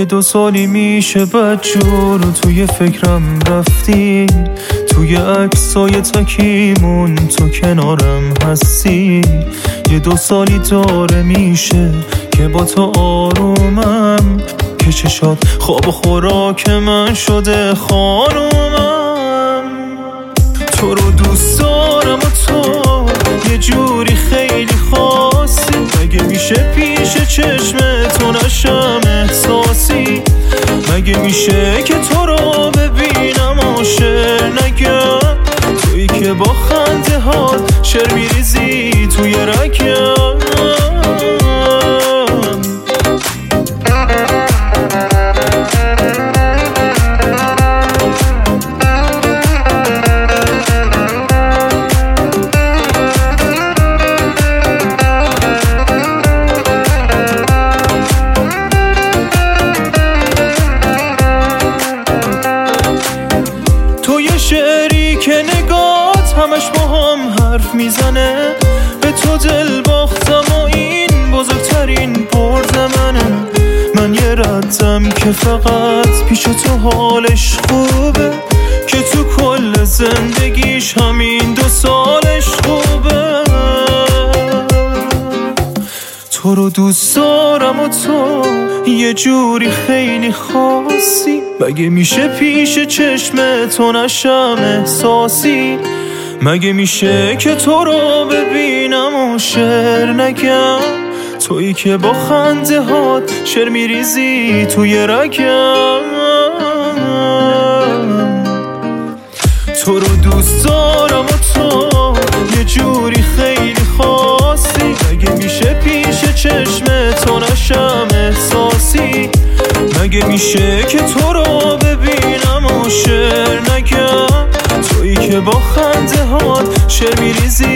2 سالی میشه بدجور توی فکرم رفتی، توی عکسای تکیمون تو کنارم هستی. 2 سالی داره میشه که با تو آرومم، که چشات خواب و خوراک من شده خانومم. تو رو دوست دارم و تو یه جوری خیلی خاصی، مگه میشه پیش چشم تو نشم احساسی؟ مگه میشه که تو رو ببینم و شعر نگم، تویی که با خنده ها شعر میریزی توی رگم. شعری که نگات همش با هم حرف میزنه، به تو دل باختم و این بزرگترین برد منه. من یه ردم که فقط پیش تو حالش خوبه، که تو کل زندگیش همین 2 سالش خوبه. تو رو دوست دارم و تو یه جوری خیلی خاصی، مگه میشه پیش چشم تو نشم احساسی؟ مگه میشه که تو رو ببینم و شعر نگم، تویی که با خنده هات شعر میریزی توی رگم. تو رو دوست دارم و تو یه جوری خیلی خاصی، مگه میشه پیش چشم تو نشم احساسی؟ مگه میشه که تو رو ببینم و شعر نگم، تویی که با خنده هات شعر میریزی